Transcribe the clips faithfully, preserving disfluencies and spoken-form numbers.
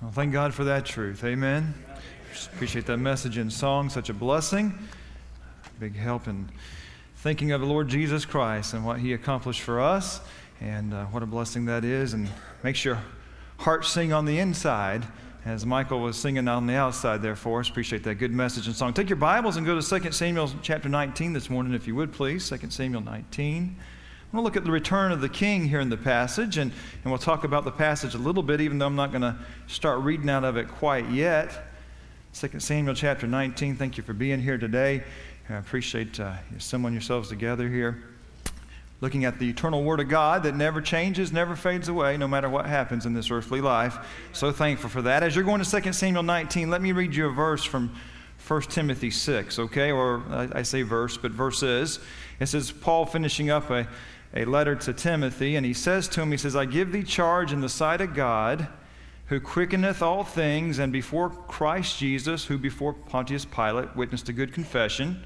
Well, thank God for that truth. Amen. Appreciate that message and song. Such a blessing. Big help in thinking of the Lord Jesus Christ and what He accomplished for us. And uh, what a blessing that is. And makes your heart sing on the inside, as Michael was singing on the outside there for us. Appreciate that good message and song. Take your Bibles and go to Second Samuel chapter nineteen this morning, if you would, please. Second Samuel nineteen. I'm going to look at the return of the king here in the passage, and, and we'll talk about the passage a little bit, even though I'm not going to start reading out of it quite yet. Second Samuel chapter nineteen, thank you for being here today. I appreciate uh, you assembling yourselves together here. Looking at the eternal Word of God that never changes, never fades away, no matter what happens in this earthly life. So thankful for that. As you're going to Second Samuel nineteen, let me read you a verse from First Timothy six, okay? Or I, I say verse, but verses. It says, Paul finishing up a a letter to Timothy, and he says to him, he says, I give thee charge in the sight of God, who quickeneth all things, and before Christ Jesus, who before Pontius Pilate witnessed a good confession,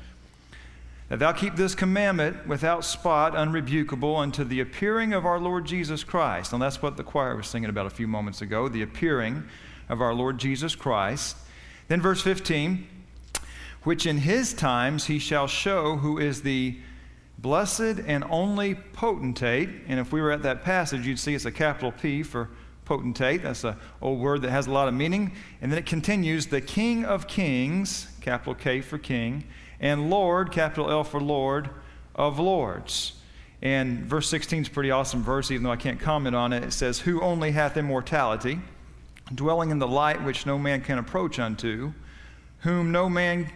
that thou keep this commandment without spot, unrebukable, unto the appearing of our Lord Jesus Christ. And that's what the choir was singing about a few moments ago, the appearing of our Lord Jesus Christ. Then verse fifteen, which in his times he shall show who is the blessed and only potentate. And if we were at that passage, you'd see it's a capital P for potentate. That's an old word that has a lot of meaning. And then it continues, the King of Kings, capital K for King, and Lord, capital L for Lord, of Lords. And verse sixteen is a pretty awesome verse, even though I can't comment on it. It says, who only hath immortality, dwelling in the light which no man can approach unto, whom no man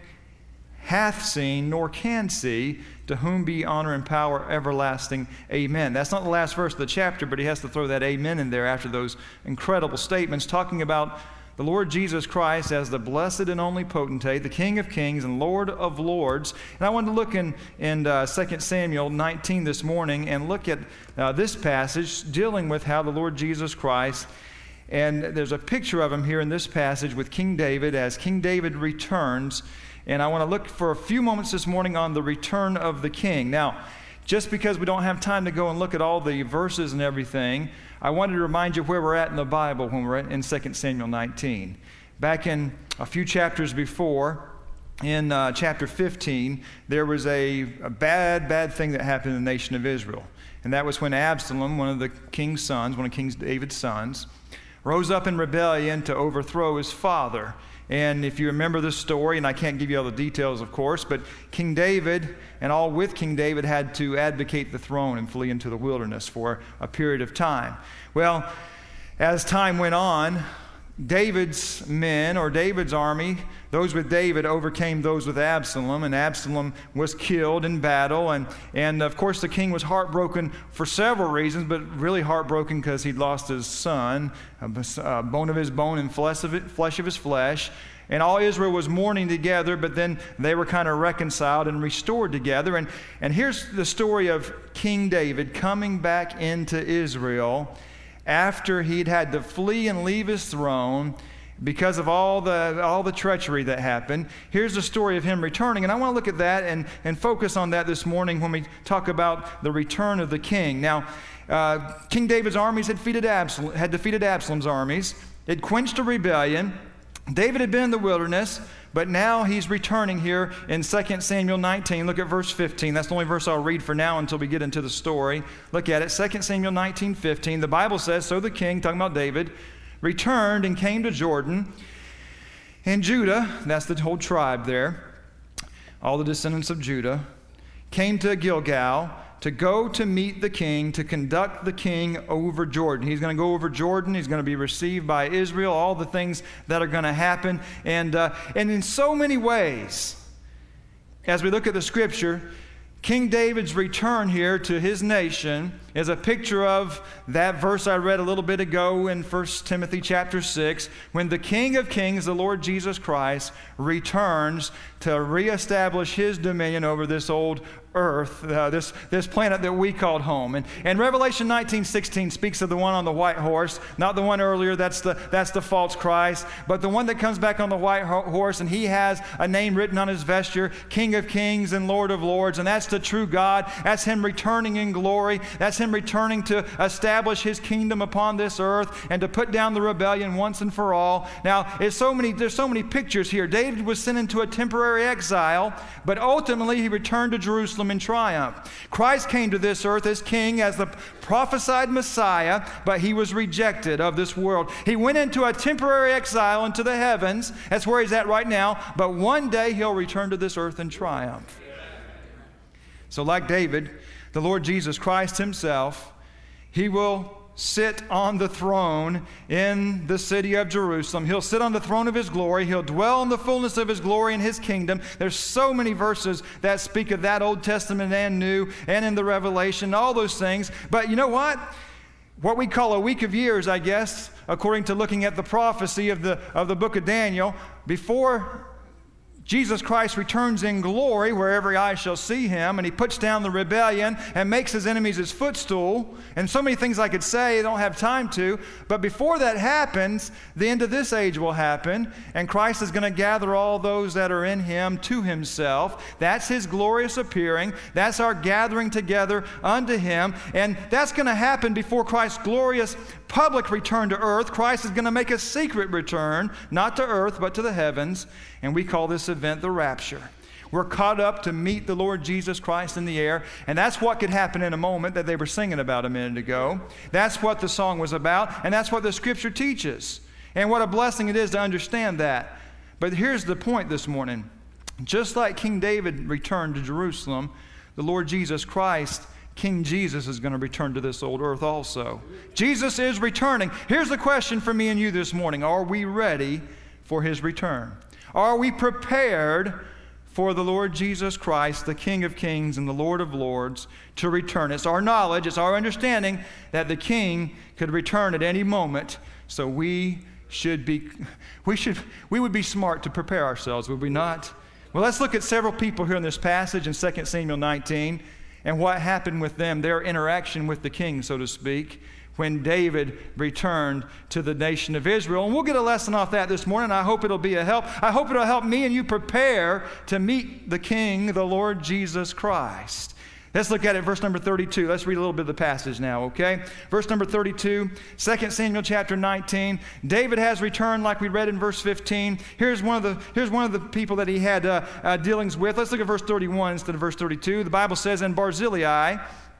hath seen nor can see, to whom be honor and power everlasting. Amen. That's not the last verse of the chapter, but he has to throw that amen in there after those incredible statements, talking about the Lord Jesus Christ as the blessed and only potentate, the King of Kings and Lord of Lords. And I wanted to look in, in uh, Second Samuel nineteen this morning and look at uh, this passage dealing with how the Lord Jesus Christ, and there's a picture of him here in this passage with King David as King David returns. And I want to look for a few moments this morning on the return of the king. Now, just because we don't have time to go and look at all the verses and everything, I wanted to remind you where we're at in the Bible when we're in Second Samuel nineteen. Back in a few chapters before, in uh, chapter fifteen, there was a, a bad, bad thing that happened in the nation of Israel. And that was when Absalom, one of the king's sons, one of King David's sons, rose up in rebellion to overthrow his father. And if you remember the story, and I can't give you all the details, of course, but King David and all with King David had to advocate the throne and flee into the wilderness for a period of time. Well, as time went on, David's men, or David's army, those with David overcame those with Absalom, and Absalom was killed in battle. And, and of course, the king was heartbroken for several reasons, but really heartbroken because he'd lost his son, a bone of his bone and flesh of, it, flesh of his flesh. And all Israel was mourning together, but then they were kind of reconciled and restored together. And, and here's the story of King David coming back into Israel after he'd had to flee and leave his throne because of all the all the treachery that happened. Here's the story of him returning, and I want to look at that and, and focus on that this morning when we talk about the return of the king. Now, uh, King David's armies had defeated, Absalom, had defeated Absalom's armies. It quenched a rebellion. David had been in the wilderness, but now he's returning here in Second Samuel nineteen. Look at verse fifteen. That's the only verse I'll read for now until we get into the story. Look at it. Second Samuel nineteen fifteen. The Bible says, so the king, talking about David, returned and came to Jordan. And Judah, that's the whole tribe there, all the descendants of Judah, came to Gilgal to go to meet the king, to conduct the king over Jordan. He's going to go over Jordan. He's going to be received by Israel, all the things that are going to happen. And, uh, and in so many ways, as we look at the scripture, King David's return here to his nation is a picture of that verse I read a little bit ago in First Timothy chapter six, when the King of Kings, the Lord Jesus Christ, returns to reestablish his dominion over this old earth, uh, this, this planet that we called home. And, and Revelation nineteen sixteen speaks of the one on the white horse, not the one earlier, that's the, that's the false Christ, but the one that comes back on the white ho- horse, and he has a name written on his vesture, King of Kings and Lord of Lords, and that's the true God. That's him returning in glory. That's him returning to establish his kingdom upon this earth and to put down the rebellion once and for all. Now, it's so many, there's so many pictures here. David was sent into a temporary exile, but ultimately he returned to Jerusalem in triumph. Christ came to this earth as king, as the prophesied Messiah, but he was rejected of this world. He went into a temporary exile into the heavens. That's where he's at right now, but one day he'll return to this earth in triumph. So like David, the Lord Jesus Christ himself, he will sit on the throne in the city of Jerusalem. He'll sit on the throne of his glory. He'll dwell in the fullness of his glory in his kingdom. There's so many verses that speak of that, Old Testament and New, and in the Revelation, all those things. But you know what? What we call a week of years, I guess, according to looking at the prophecy of the, of the book of Daniel, before Jesus Christ returns in glory where every eye shall see him, and he puts down the rebellion and makes his enemies his footstool. And so many things I could say, I don't have time to. But before that happens, the end of this age will happen, and Christ is going to gather all those that are in him to himself. That's his glorious appearing. That's our gathering together unto him. And that's going to happen before Christ's glorious public return to earth. Christ is going to make a secret return, not to earth, but to the heavens. And we call this event the rapture. We're caught up to meet the Lord Jesus Christ in the air. And that's what could happen in a moment that they were singing about a minute ago. That's what the song was about. And that's what the scripture teaches. And what a blessing it is to understand that. But here's the point this morning. Just like King David returned to Jerusalem, the Lord Jesus Christ, King Jesus, is going to return to this old earth also. Jesus is returning. Here's the question for me and you this morning. Are we ready for his return? Are we prepared for the Lord Jesus Christ, the King of Kings and the Lord of Lords, to return? It's our knowledge, it's our understanding that the King could return at any moment. So we should be, we should, we would be smart to prepare ourselves, would we not? Well, let's look at several people here in this passage in Second Samuel nineteen and what happened with them, their interaction with the king, so to speak, when David returned to the nation of Israel. And we'll get a lesson off that this morning. I hope it'll be a help. I hope it'll help me and you prepare to meet the King, the Lord Jesus Christ. Let's look at it, verse number thirty-two. Let's read a little bit of the passage now, okay? Verse number thirty-two, Second Samuel chapter nineteen. David has returned like we read in verse fifteen. Here's one of the, here's one of the people that he had uh, uh, dealings with. Let's look at verse thirty-one instead of verse thirty-two. The Bible says, "And Barzillai,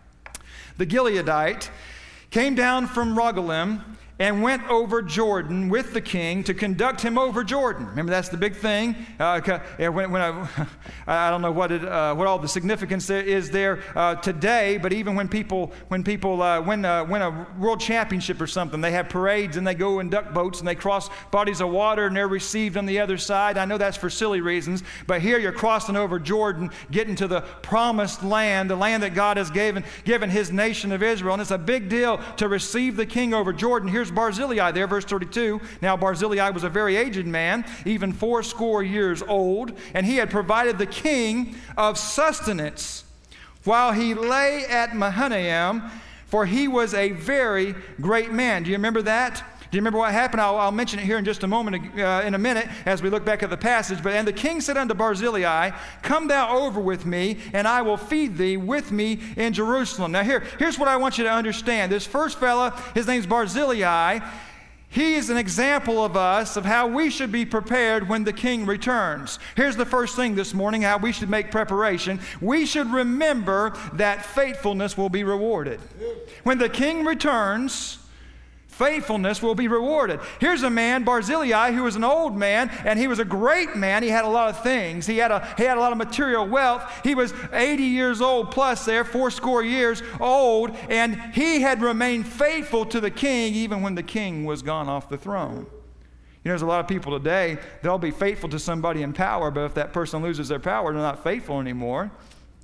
the Gileadite, came down from Rogelim and went over Jordan with the king to conduct him over Jordan." Remember, that's the big thing. Uh, when, when I, I don't know what it, uh, what all the significance there is there uh, today, but even when people when people uh, win, uh, win a world championship or something, they have parades and they go in duck boats and they cross bodies of water and they're received on the other side. I know that's for silly reasons, but here you're crossing over Jordan, getting to the promised land, the land that God has given given his nation of Israel, and it's a big deal to receive the king over Jordan. Here's Barzillai there, verse thirty-two. Now Barzillai was a very aged man, even fourscore years old, and he had provided the king of sustenance while he lay at Mahanaim, for he was a very great man. Do you remember that? Do you remember what happened? I'll, I'll mention it here in just a moment, uh, in a minute, as we look back at the passage. But, "And the king said unto Barzillai, Come thou over with me, and I will feed thee with me in Jerusalem." Now here, here's what I want you to understand. This first fella, his name's Barzillai. He is an example of us of how we should be prepared when the king returns. Here's the first thing this morning, how we should make preparation. We should remember that faithfulness will be rewarded. When the king returns, faithfulness will be rewarded. Here's a man, Barzillai, who was an old man, and he was a great man. He had a lot of things. He had a, he had a lot of material wealth. He was eighty years old plus there, fourscore years old, and he had remained faithful to the king even when the king was gone off the throne. You know, there's a lot of people today, they'll be faithful to somebody in power, but if that person loses their power, they're not faithful anymore.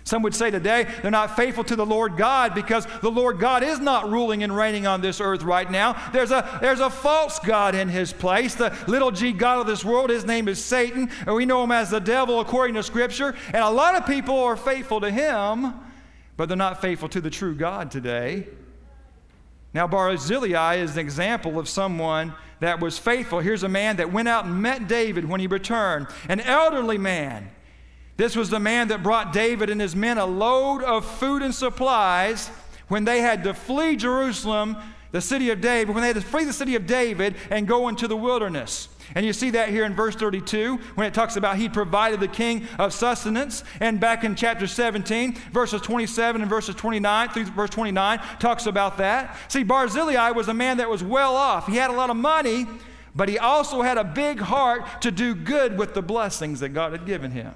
Some would say today they're not faithful to the Lord God because the Lord God is not ruling and reigning on this earth right now. There's a, there's a false God in his place, the little g God of this world. His name is Satan, and we know him as the devil according to Scripture. And a lot of people are faithful to him, but they're not faithful to the true God today. Now, Barzillai is an example of someone that was faithful. Here's a man that went out and met David when he returned, an elderly man. This was the man that brought David and his men a load of food and supplies when they had to flee Jerusalem, the city of David, when they had to flee the city of David and go into the wilderness. And you see that here in verse thirty-two when it talks about he provided the king of sustenance. And back in chapter seventeen, verses twenty-seven and verses twenty-nine through verse twenty-nine talks about that. See, Barzillai was a man that was well off. He had a lot of money, but he also had a big heart to do good with the blessings that God had given him.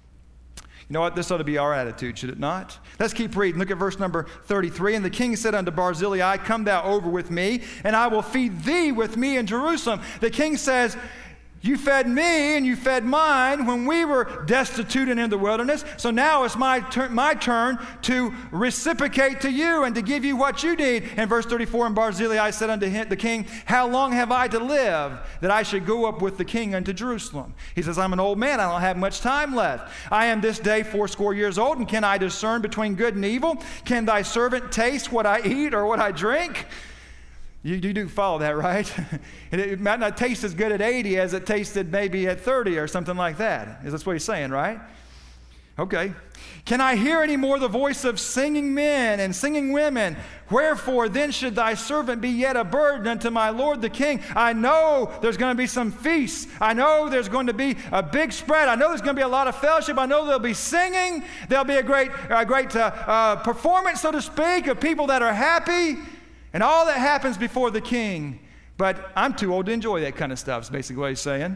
You know what? This ought to be our attitude, should it not? Let's keep reading. Look at verse number thirty-three. And the king said unto Barzillai, come thou over with me, and I will feed thee with me in Jerusalem. The king says, you fed me and you fed mine when we were destitute and in the wilderness. So now it's my, tur- my turn to reciprocate to you and to give you what you need. And verse thirty-four, and Barzillai said unto him, the king, how long have I to live that I should go up with the king unto Jerusalem? He says, I'm an old man. I don't have much time left. I am this day fourscore years old, and can I discern between good and evil? Can thy servant taste what I eat or what I drink? You, you do follow that, right? And it might not taste as good at eighty as it tasted maybe at thirty or something like that. Is that what he's saying, right? Okay. Can I hear any more the voice of singing men and singing women? Wherefore then should thy servant be yet a burden unto my lord the king? I know there's going to be some feasts. I know there's going to be a big spread. I know there's going to be a lot of fellowship. I know there'll be singing. There'll be a great, a great uh, uh, performance, so to speak, of people that are happy. And all that happens before the king. But I'm too old to enjoy that kind of stuff, is basically what he's saying.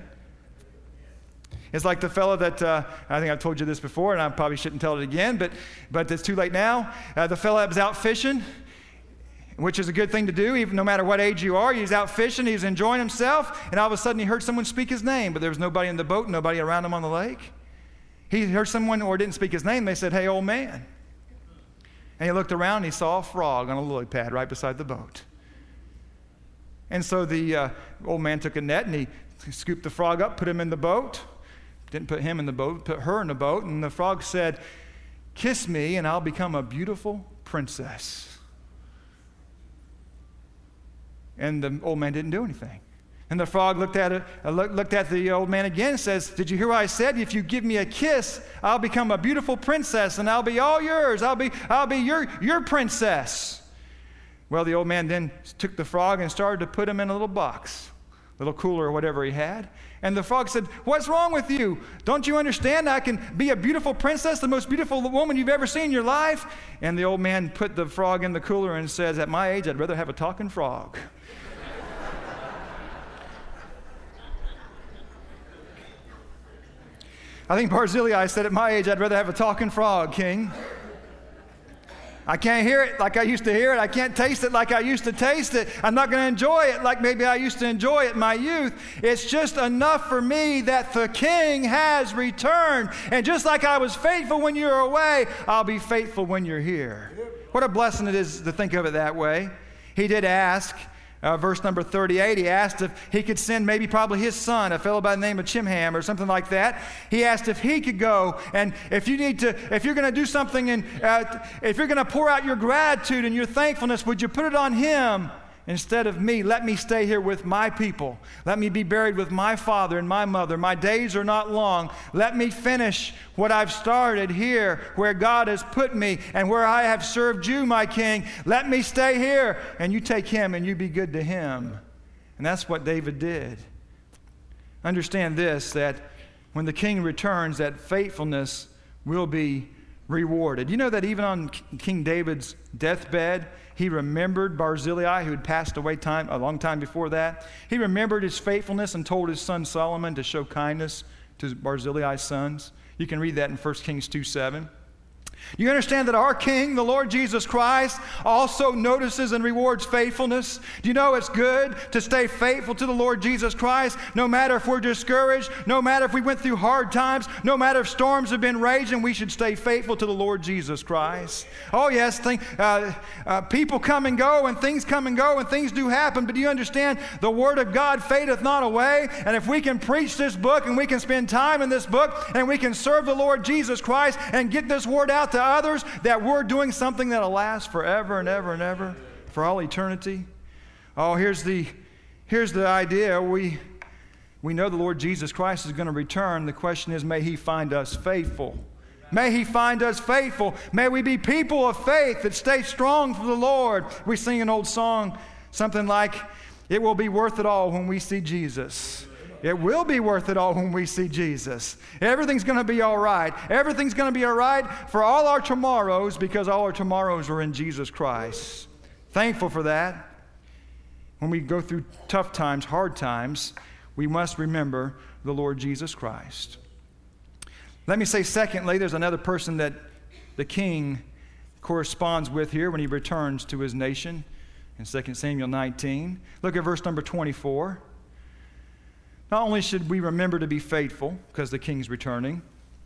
It's like the fellow that, uh, I think I've told you this before, and I probably shouldn't tell it again, but, but it's too late now. Uh, the fellow that was out fishing, which is a good thing to do, even no matter what age you are. He's out fishing, he's enjoying himself, and all of a sudden he heard someone speak his name, but there was nobody in the boat, nobody around him on the lake. He heard someone, or didn't speak his name, they said, hey, old man. And he looked around and he saw a frog on a lily pad right beside the boat. And so the uh, old man took a net and he scooped the frog up, put him in the boat. Didn't put him in the boat, put her in the boat. And the frog said, kiss me and I'll become a beautiful princess. And the old man didn't do anything. And the frog looked at it, uh, look, looked at the old man again and says, did you hear what I said? If you give me a kiss, I'll become a beautiful princess and I'll be all yours. I'll be, I'll be your, your princess. Well, the old man then took the frog and started to put him in a little box, little cooler or whatever he had. And the frog said, what's wrong with you? Don't you understand I can be a beautiful princess, the most beautiful woman you've ever seen in your life? And the old man put the frog in the cooler and says, at my age, I'd rather have a talking frog. I think Barzillai said, at my age, I'd rather have a talking frog, king. I can't hear it like I used to hear it. I can't taste it like I used to taste it. I'm not going to enjoy it like maybe I used to enjoy it in my youth. It's just enough for me that the king has returned. And just like I was faithful when you were away, I'll be faithful when you're here. What a blessing it is to think of it that way. He did ask. Uh, verse number thirty-eight, he asked if he could send maybe probably his son, a fellow by the name of Chimham or something like that. He asked if he could go, and if you need to, if you're going to do something, and uh, if you're going to pour out your gratitude and your thankfulness, would you put it on him instead of me? Let me stay here with my people. Let me be buried with my father and my mother. My days are not long. Let me finish what I've started here where God has put me and where I have served you, my king. Let me stay here, and you take him and you be good to him. And that's what David did. Understand this, that when the king returns, that faithfulness will be rewarded. You know that even on King David's deathbed, he remembered Barzillai, who had passed away time a long time before that. He remembered his faithfulness and told his son Solomon to show kindness to Barzillai's sons. You can read that in First Kings two seven. Do you understand that our King, the Lord Jesus Christ, also notices and rewards faithfulness? Do you know it's good to stay faithful to the Lord Jesus Christ, no matter if we're discouraged, no matter if we went through hard times, no matter if storms have been raging, we should stay faithful to the Lord Jesus Christ. Oh yes, think, uh, uh, people come and go, and things come and go, and things do happen, but do you understand the Word of God fadeth not away? And if we can preach this book, and we can spend time in this book, and we can serve the Lord Jesus Christ, and get this Word out to others, that we're doing something that'll last forever and ever and ever, for all eternity. Oh, here's the here's the idea. We we know the Lord Jesus Christ is going to return. The question is, may He find us faithful. May He find us faithful. May we be people of faith that stay strong for the Lord. We sing an old song, something like, "It will be worth it all when we see Jesus." It will be worth it all when we see Jesus. Everything's going to be all right. Everything's going to be all right for all our tomorrows, because all our tomorrows are in Jesus Christ. Thankful for that. When we go through tough times, hard times, we must remember the Lord Jesus Christ. Let me say, secondly, there's another person that the king corresponds with here when he returns to his nation in Second Samuel nineteen. Look at verse number twenty-four. Not only should we remember to be faithful because the king's returning,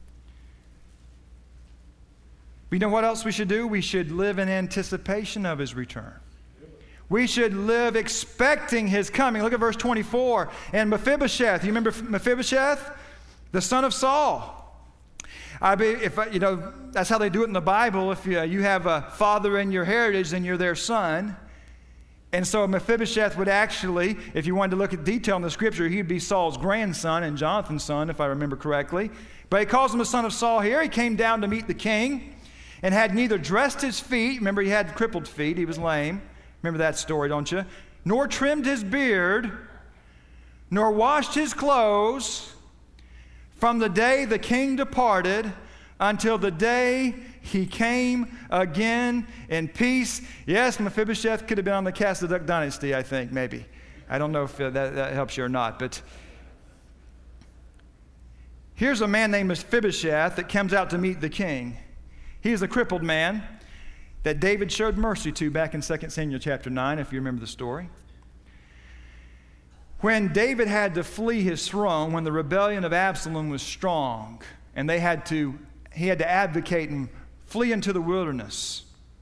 but you know what else we should do? We should live in anticipation of his return. We should live expecting his coming. Look at verse twenty-four. And Mephibosheth, you remember Mephibosheth? The son of Saul. I be, if you know, that's how they do it in the Bible. If you, you have a father in your heritage, then you're their son. And so Mephibosheth would actually, if you wanted to look at detail in the scripture, he'd be Saul's grandson and Jonathan's son, if I remember correctly. But he calls him the son of Saul here. He came down to meet the king and had neither dressed his feet. Remember, he had crippled feet. He was lame. Remember that story, don't you? Nor trimmed his beard, nor washed his clothes from the day the king departed until the day he came again in peace. Yes, Mephibosheth could have been on the Cassiduck dynasty, I think, maybe. I don't know if that, that helps you or not, but here's a man named Mephibosheth that comes out to meet the king. He is a crippled man that David showed mercy to back in Second Samuel chapter nine, if you remember the story. When David had to flee his throne, when the rebellion of Absalom was strong, and they had to, he had to advocate and flee into the wilderness.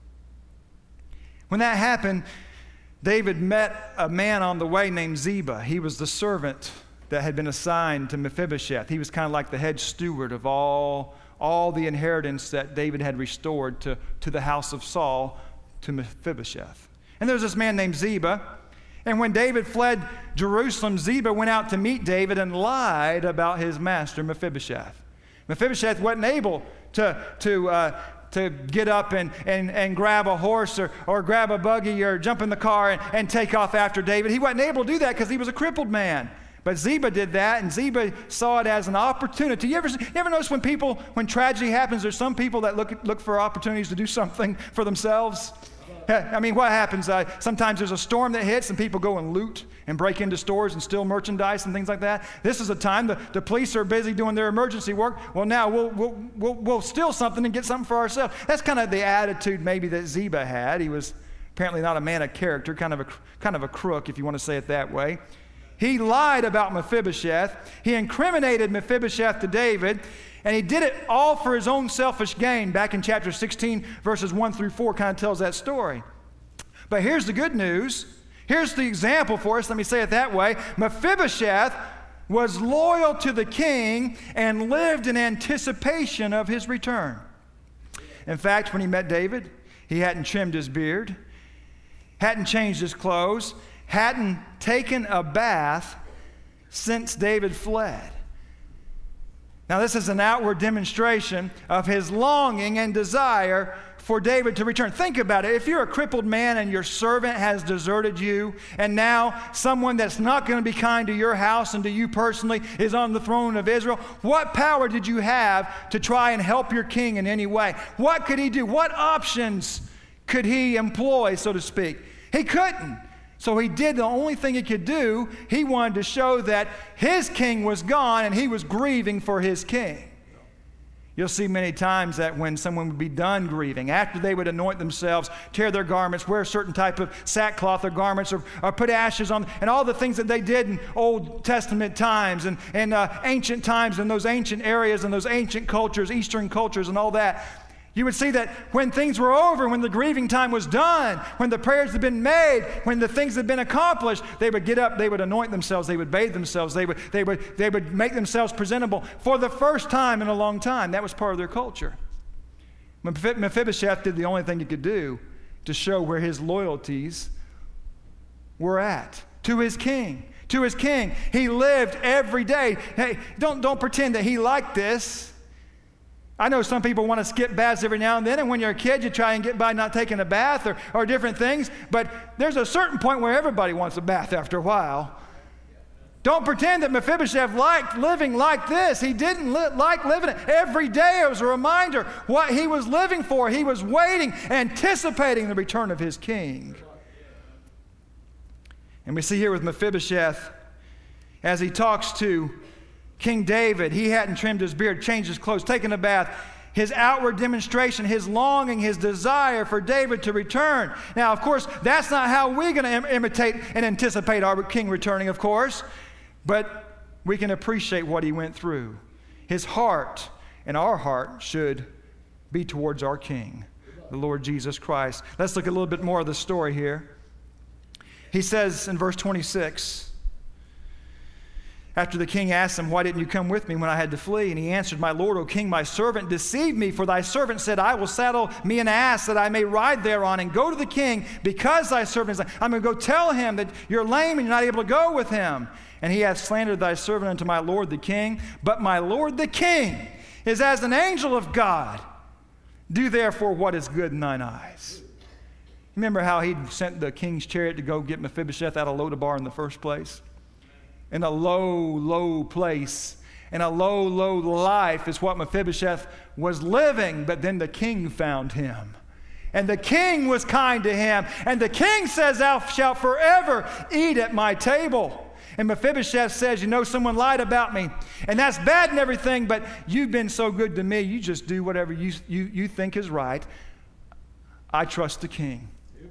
When that happened, David met a man on the way named Ziba. He was the servant that had been assigned to Mephibosheth. He was kind of like the head steward of all, all the inheritance that David had restored to, to the house of Saul, to Mephibosheth. And there was this man named Ziba. And when David fled Jerusalem, Ziba went out to meet David and lied about his master, Mephibosheth. Mephibosheth wasn't able to, to, uh, to get up and, and, and grab a horse or, or grab a buggy or jump in the car and, and take off after David. He wasn't able to do that because he was a crippled man. But Ziba did that, and Ziba saw it as an opportunity. You ever, you ever notice when people, when tragedy happens, there's some people that look, look for opportunities to do something for themselves? I mean, what happens? Uh, sometimes there's a storm that hits and people go and loot and break into stores and steal merchandise and things like that. This is a time the, the police are busy doing their emergency work. Well, now we'll, we'll, we'll, we'll steal something and get something for ourselves. That's kind of the attitude maybe that Ziba had. He was apparently not a man of character, kind of a, kind of a crook, if you want to say it that way. He lied about Mephibosheth. He incriminated Mephibosheth to David. And he did it all for his own selfish gain. Back in chapter sixteen, verses one through four kind of tells that story. But here's the good news. Here's the example for us. Let me say it that way. Mephibosheth was loyal to the king and lived in anticipation of his return. In fact, when he met David, he hadn't trimmed his beard, hadn't changed his clothes, hadn't taken a bath since David fled. Now, this is an outward demonstration of his longing and desire for David to return. Think about it. If you're a crippled man and your servant has deserted you, and now someone that's not going to be kind to your house and to you personally is on the throne of Israel, what power did you have to try and help your king in any way? What could he do? What options could he employ, so to speak? He couldn't. So he did the only thing he could do. He wanted to show that his king was gone and he was grieving for his king. You'll see many times that when someone would be done grieving, after they would anoint themselves, tear their garments, wear a certain type of sackcloth or garments, or, or put ashes on, and all the things that they did in Old Testament times and, and uh, ancient times in those ancient areas and those ancient cultures, Eastern cultures and all that. You would see that when things were over, when the grieving time was done, when the prayers had been made, when the things had been accomplished, they would get up, they would anoint themselves, they would bathe themselves, they would, they would, they would make themselves presentable for the first time in a long time. That was part of their culture. Mephibosheth did the only thing he could do to show where his loyalties were at, to his king. To his king. He lived every day. Hey, don't, don't pretend that he liked this. I know some people want to skip baths every now and then, and when you're a kid, you try and get by not taking a bath or, or different things, but there's a certain point where everybody wants a bath after a while. Don't pretend that Mephibosheth liked living like this. He didn't li- like living it. Every day it was a reminder what he was living for. He was waiting, anticipating the return of his king. And we see here with Mephibosheth, as he talks to King David, he hadn't trimmed his beard, changed his clothes, taken a bath. His outward demonstration, his longing, his desire for David to return. Now, of course, that's not how we're going to im- imitate and anticipate our king returning, of course. But we can appreciate what he went through. His heart and our heart should be towards our king, the Lord Jesus Christ. Let's look a little bit more of the story here. He says in verse twenty-six, after the king asked him, "Why didn't you come with me when I had to flee?" And he answered, "My lord, O king, my servant deceived me, for thy servant said, I will saddle me an ass that I may ride thereon and go to the king, because thy servant is lame. I'm going to go tell him that you're lame and you're not able to go with him. And he hath slandered thy servant unto my lord the king. But my lord the king is as an angel of God. Do therefore what is good in thine eyes." Remember how he sent the king's chariot to go get Mephibosheth out of Lodabar in the first place? In a low, low place, in a low, low life is what Mephibosheth was living, but then the king found him. And the king was kind to him. And the king says, "Thou shalt forever eat at my table." And Mephibosheth says, "You know, someone lied about me. And that's bad and everything, but you've been so good to me, you just do whatever you, you, you think is right. I trust the king."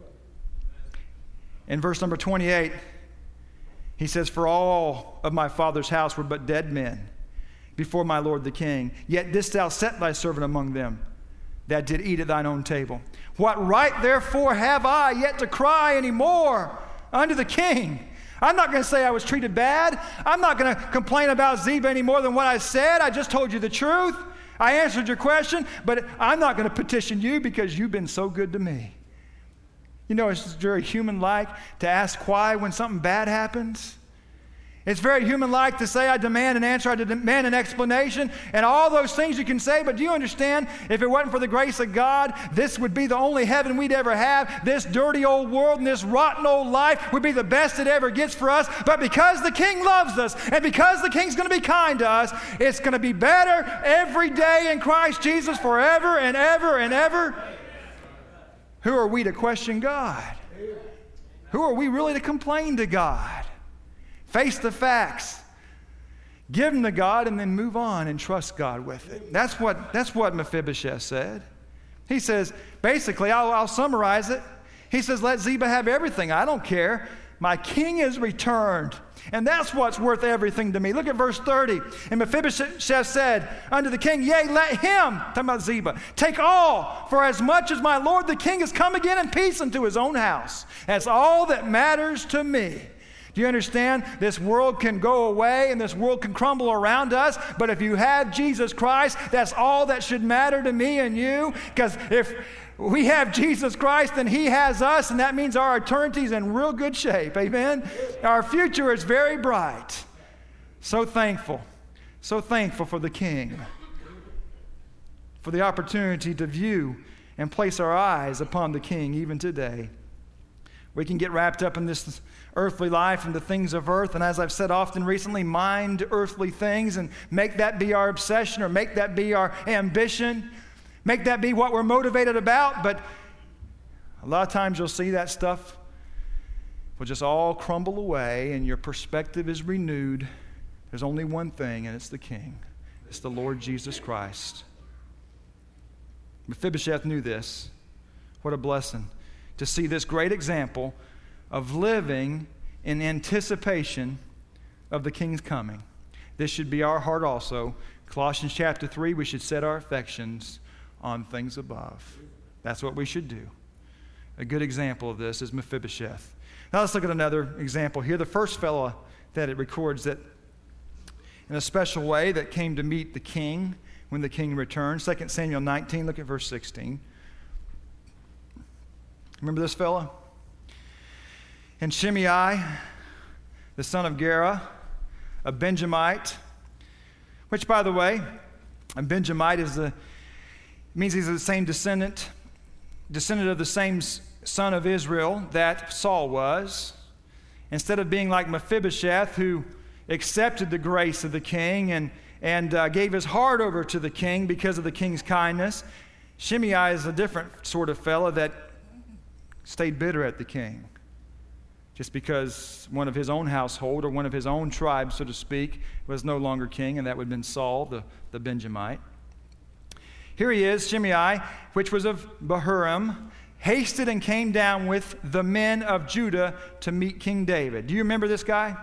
In verse number twenty-eight, he says, "For all of my father's house were but dead men before my lord the king. Yet didst thou set thy servant among them that did eat at thine own table. What right therefore have I yet to cry any more unto the king?" I'm not going to say I was treated bad. I'm not going to complain about Ziba any more than what I said. I just told you the truth. I answered your question, but I'm not going to petition you because you've been so good to me. You know, it's very human-like to ask why when something bad happens. It's very human-like to say, "I demand an answer, I demand an explanation," and all those things you can say, but do you understand, if it wasn't for the grace of God, this would be the only heaven we'd ever have. This dirty old world and this rotten old life would be the best it ever gets for us, but because the king loves us, and because the king's going to be kind to us, it's going to be better every day in Christ Jesus forever and ever and ever. Who are we to question God? Who are we really to complain to God? Face the facts. Give them to God and then move on and trust God with it. That's what, that's what Mephibosheth said. He says, basically, I'll, I'll summarize it. He says, "Let Ziba have everything. I don't care. My king is returned. And that's what's worth everything to me." Look at verse thirty. "And Mephibosheth said unto the king, Yea, let him," talking about Ziba, "take all, for as much as my lord the king has come again in peace into his own house. That's all that matters to me." Do you understand? This world can go away and this world can crumble around us, but if you have Jesus Christ, that's all that should matter to me and you, because if we have Jesus Christ, then he has us, and that means our eternity's in real good shape. Amen? Our future is very bright. So thankful. So thankful for the King, for the opportunity to view and place our eyes upon the King even today. We can get wrapped up in this earthly life and the things of earth, and as I've said often recently, mind earthly things and make that be our obsession or make that be our ambition. Make that be what we're motivated about, but a lot of times you'll see that stuff will just all crumble away and your perspective is renewed. There's only one thing, and it's the King. It's the Lord Jesus Christ. Mephibosheth knew this. What a blessing to see this great example of living in anticipation of the King's coming. This should be our heart also. Colossians chapter three, we should set our affections on things above. That's what we should do. A good example of this is Mephibosheth. Now let's look at another example here. The first fellow that it records that in a special way that came to meet the king when the king returned. Second Samuel nineteen, look at verse sixteen. Remember this fellow? And Shimei, the son of Gera, a Benjamite, which, by the way, a Benjamite is the means he's the same descendant, descendant of the same son of Israel that Saul was. Instead of being like Mephibosheth, who accepted the grace of the king and, and uh, gave his heart over to the king because of the king's kindness, Shimei is a different sort of fellow that stayed bitter at the king. Just because one of his own household or one of his own tribe, so to speak, was no longer king, and that would have been Saul, the, the Benjamite. Here he is, Shimei, which was of Bahurim, hasted and came down with the men of Judah to meet King David. Do you remember this guy?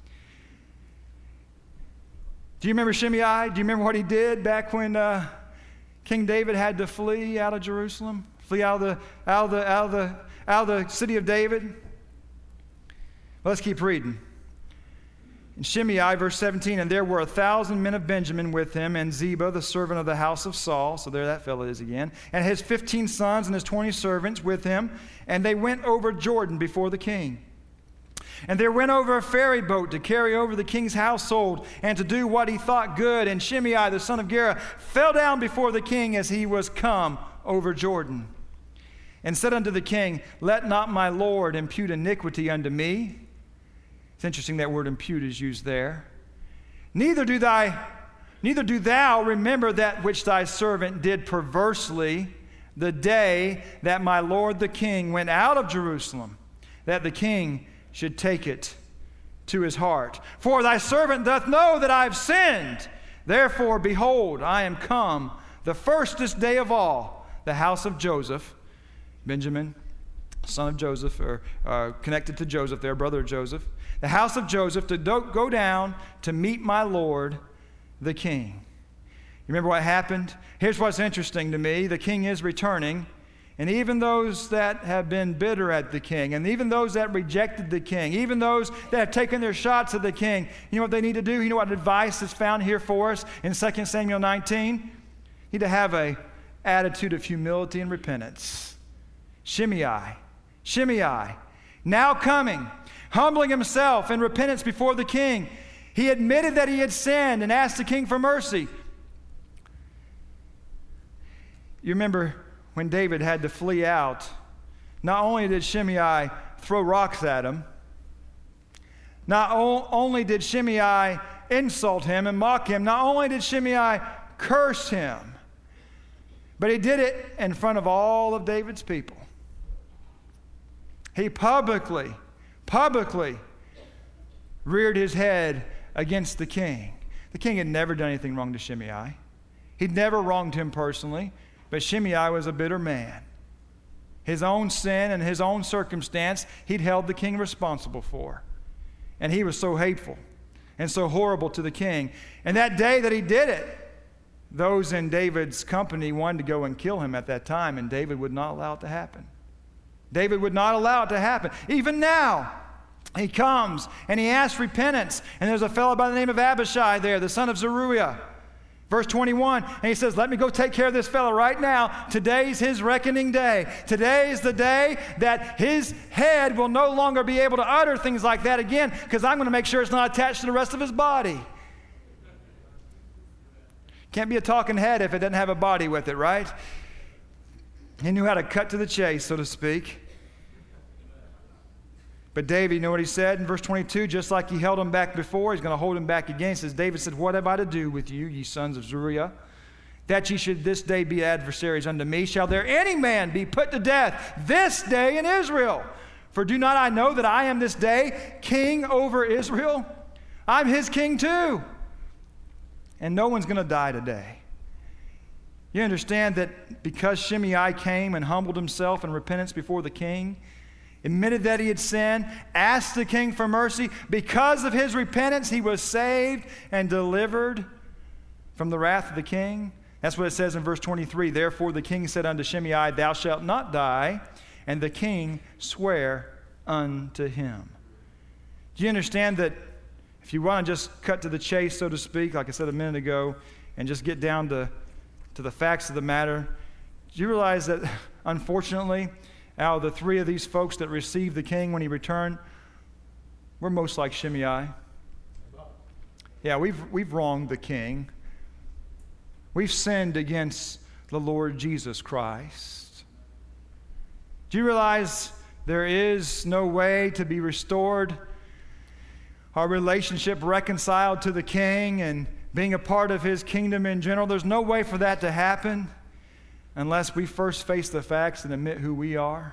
Do you remember Shimei? Do you remember what he did back when uh, King David had to flee out of Jerusalem? Flee out of the, out of the, out of the, out of the city of David? Well, let's keep reading. In Shimei, verse seventeen, and there were a thousand men of Benjamin with him, and Ziba, the servant of the house of Saul, so there that fellow is again, and his fifteen sons and his twenty servants with him, and they went over Jordan before the king. And there went over a ferry boat to carry over the king's household and to do what he thought good. And Shimei, the son of Gera, fell down before the king as he was come over Jordan, and said unto the king, let not my lord impute iniquity unto me. It's interesting that word impute is used there. Neither do thy, neither do thou remember that which thy servant did perversely the day that my lord the king went out of Jerusalem, that the king should take it to his heart. For thy servant doth know that I have sinned. Therefore, behold, I am come the firstest day of all, the house of Joseph, Benjamin, son of Joseph, or uh, connected to Joseph, their brother Joseph, the house of Joseph, to do- go down to meet my Lord, the king. You remember what happened? Here's what's interesting to me. The king is returning, and even those that have been bitter at the king, and even those that rejected the king, even those that have taken their shots at the king, you know what they need to do? You know what advice is found here for us in Second Samuel nineteen? You need to have an attitude of humility and repentance. Shimei, Shimei, now coming, humbling himself in repentance before the king. He admitted that he had sinned and asked the king for mercy. You remember when David had to flee out, not only did Shimei throw rocks at him, not o- only did Shimei insult him and mock him, not only did Shimei curse him, but he did it in front of all of David's people. He publicly, publicly reared his head against the king. The king had never done anything wrong to Shimei. He'd never wronged him personally, but Shimei was a bitter man. His own sin and his own circumstance, he'd held the king responsible for. And he was so hateful and so horrible to the king. And that day that he did it, those in David's company wanted to go and kill him at that time, and David would not allow it to happen. David would not allow it to happen. Even now, he comes and he asks repentance. And there's a fellow by the name of Abishai there, the son of Zeruiah. Verse twenty-one, and he says, let me go take care of this fellow right now. Today's his reckoning day. Today is the day that his head will no longer be able to utter things like that again, because I'm going to make sure it's not attached to the rest of his body. Can't be a talking head if it doesn't have a body with it, right? He knew how to cut to the chase, so to speak. But David, you know what he said in verse twenty-two? Just like he held him back before, he's going to hold him back again. He says, David said, what have I to do with you, ye sons of Zeruiah, that ye should this day be adversaries unto me? Shall there any man be put to death this day in Israel? For do not I know that I am this day king over Israel? I'm his king too. And no one's going to die today. You understand that because Shimei came and humbled himself in repentance before the king, admitted that he had sinned, asked the king for mercy, because of his repentance he was saved and delivered from the wrath of the king? That's what it says in verse twenty-three. Therefore the king said unto Shimei, thou shalt not die. And the king sware unto him. Do you understand that if you want to just cut to the chase, so to speak, like I said a minute ago, and just get down to, to the facts of the matter, do you realize that, unfortunately, out of the three of these folks that received the king when he returned, we're most like Shimei. Yeah, we've, we've wronged the king. We've sinned against the Lord Jesus Christ. Do you realize there is no way to be restored, our relationship reconciled to the king and being a part of his kingdom in general? There's no way for that to happen unless we first face the facts and admit who we are,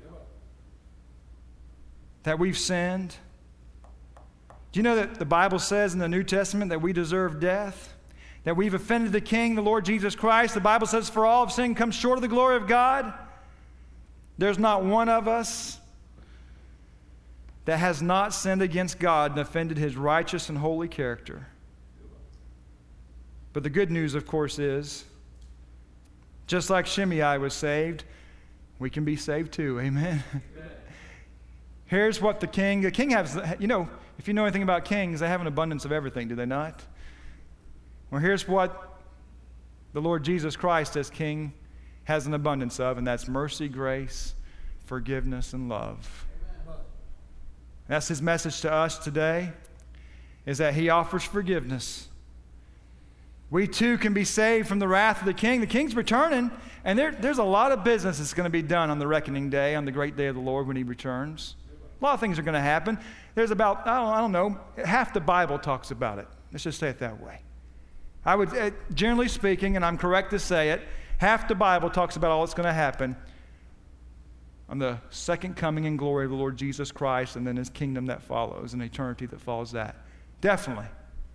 that we've sinned. Do you know that the Bible says in the New Testament that we deserve death? That we've offended the King, the Lord Jesus Christ? The Bible says, for all of sin comes short of the glory of God. There's not one of us that has not sinned against God and offended his righteous and holy character. But the good news, of course, is just like Shimei was saved, we can be saved too. Amen? Amen. Here's what the king, the king has, you know, if you know anything about kings, they have an abundance of everything, do they not? Well, here's what the Lord Jesus Christ as king has an abundance of, and that's mercy, grace, forgiveness, and love. Amen. That's his message to us today, is that he offers forgiveness. We too can be saved from the wrath of the king. The king's returning, and there, there's a lot of business that's going to be done on the reckoning day, on the great day of the Lord when he returns. A lot of things are going to happen. There's about, I don't, I don't know, half the Bible talks about it. Let's just say it that way. I would, uh, generally speaking, and I'm correct to say it, half the Bible talks about all that's going to happen on the second coming in glory of the Lord Jesus Christ, and then his kingdom that follows and eternity that follows that. Definitely.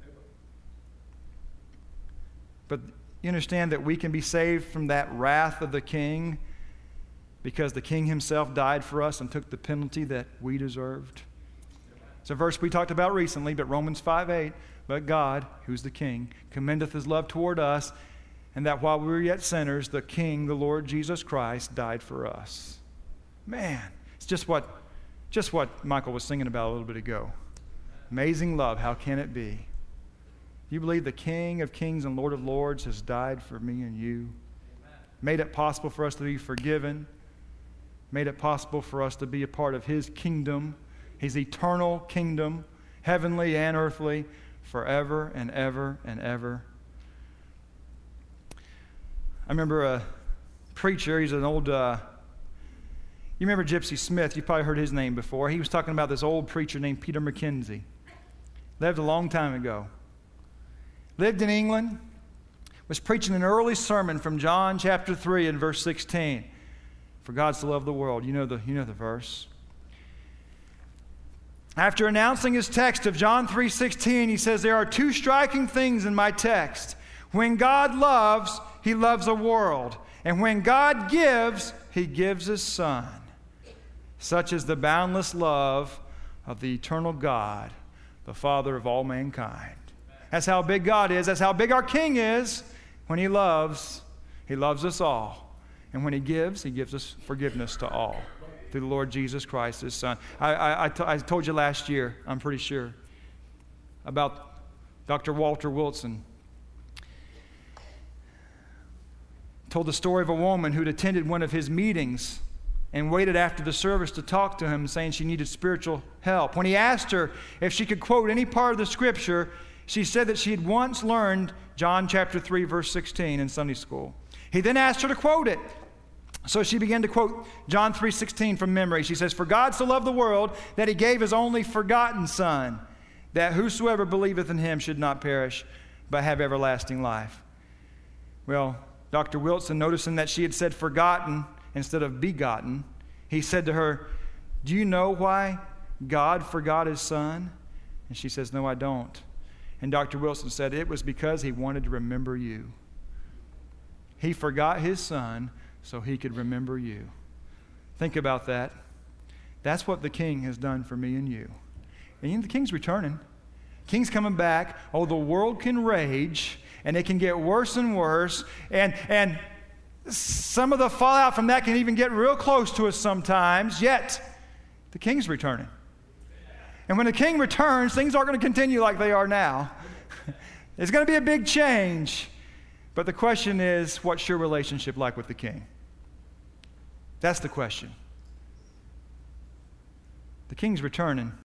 But you understand that we can be saved from that wrath of the king because the king himself died for us and took the penalty that we deserved. It's a verse we talked about recently, but Romans five eight, but God, who's the king, commendeth his love toward us, and that while we were yet sinners, the King, the Lord Jesus Christ, died for us. Man, it's just what, just what Michael was singing about a little bit ago. Amazing love, how can it be? You believe the King of kings and Lord of lords has died for me and you? Amen. Made it possible for us to be forgiven. Made it possible for us to be a part of his kingdom, his eternal kingdom, heavenly and earthly, forever and ever and ever. I remember a preacher, he's an old, uh, you remember Gypsy Smith, you probably heard his name before. He was talking about this old preacher named Peter McKenzie. Lived a long time ago. Lived in England, was preaching an early sermon from John chapter three and verse sixteen. For God so loved the world. You know the, you know the verse. After announcing his text of John three sixteen, he says, there are two striking things in my text. When God loves, he loves a world. And when God gives, he gives his Son. Such is the boundless love of the eternal God, the Father of all mankind. That's how big God is. That's how big our King is. When he loves, he loves us all. And when he gives, he gives us forgiveness to all through the Lord Jesus Christ, his Son. I, I, I, t- I told you last year, I'm pretty sure, about Doctor Walter Wilson. Told the story of a woman who'd attended one of his meetings and waited after the service to talk to him, saying she needed spiritual help. When he asked her if she could quote any part of the scripture, she said that she had once learned John chapter three, verse sixteen in Sunday school. He then asked her to quote it. So she began to quote John three sixteen from memory. She says, for God so loved the world that he gave his only forgotten Son, that whosoever believeth in him should not perish, but have everlasting life. Well, Doctor Wilson, noticing that she had said forgotten instead of begotten, he said to her, do you know why God forgot his Son? And she says, no, I don't. And Doctor Wilson said, it was because he wanted to remember you. He forgot his son so he could remember you. Think about that. That's what the King has done for me and you. And you know, the King's returning. King's coming back. Oh, the world can rage, and it can get worse and worse. And, and some of the fallout from that can even get real close to us sometimes. Yet, the King's returning. And when the King returns, things aren't going to continue like they are now. It's going to be a big change. But the question is, what's your relationship like with the King? That's the question. The King's returning.